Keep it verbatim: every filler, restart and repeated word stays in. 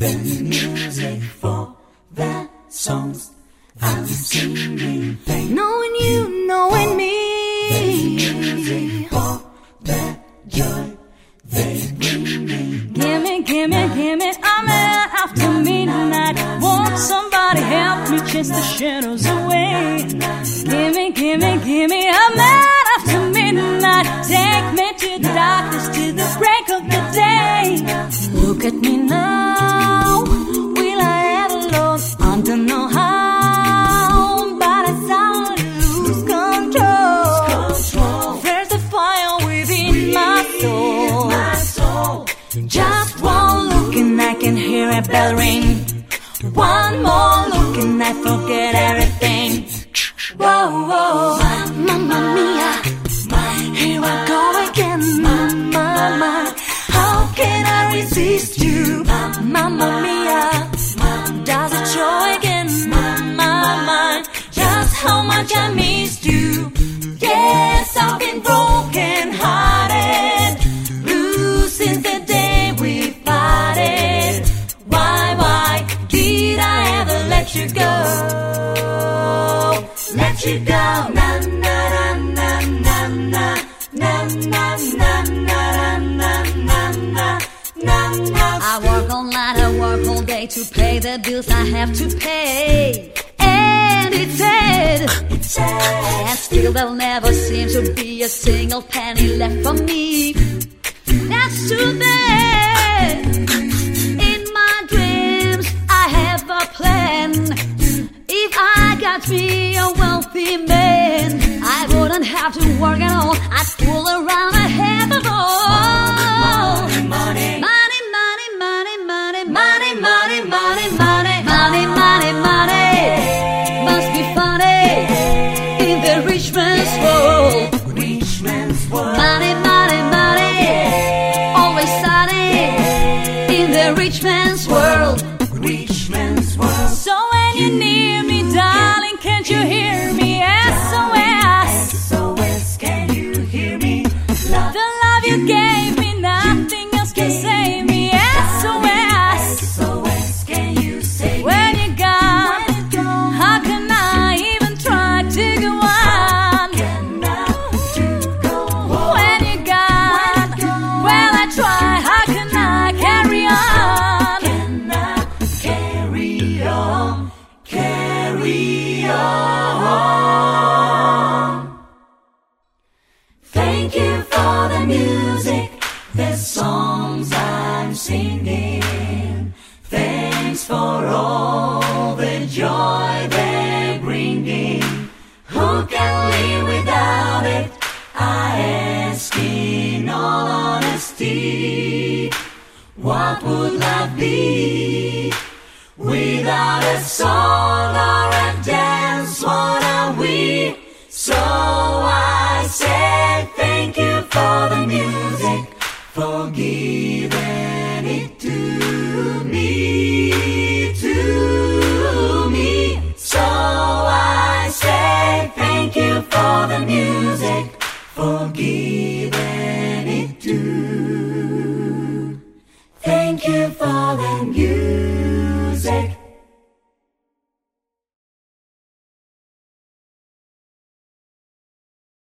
the music for the songs I'm singing. Knowing you, knowing me. The music for the joy they bring me. Gimme, gimme, gimme, I'm out after midnight. Won't somebody help me chase the shadows away? Gimme, gimme, gimme, I'm out after midnight. Take me to the darkness, to the break of the day. Look at me now, will I ever lose? I don't know how, but I suddenly lose control. There's a fire within my soul. Just one look and I can hear a bell ring. One more look and I forget everything. Whoa, whoa, mamma mia, here I go again, mamma. How can I resist you, mamma mia? Does it show again, mamma? Just how much I missed you. Yes, I've been broken hearted, blue since the day we parted. Why, why did I ever let you go? Let you go, na na na na na na na na na na na na na. I work all night, I work all day to pay the bills I have to pay. And it's sad, it's sad, and still there'll never seem to be a single penny left for me. That's too bad. In my dreams, I have a plan. If I got me a wealthy man, I wouldn't have to work at all. I'd fool around, I have it all. Money, money, money, money, money, money, money, money, money, money, money, money. Must be funny in the rich man's world. Rich man's world. Money, money, money, always sunny in the rich man's world. Rich man's world. So when you're near me, darling, can't you hear me? S O S. S O S, can you hear me? Love. The love you gave me, nothing else can save me. S O S. S O S, can you say When you're gone, how can I even try to go on? When you're gone, well I try, how can I carry on? carry on, carry on. Thank you for the music, the songs I'm singing. Thanks for all the joy they're bringing. Who can live without it? I ask in all honesty. What would life be without a song or a dance? What are we? So I say thank you for the music, for giving it to me, to me. So I say thank you for the music, for giving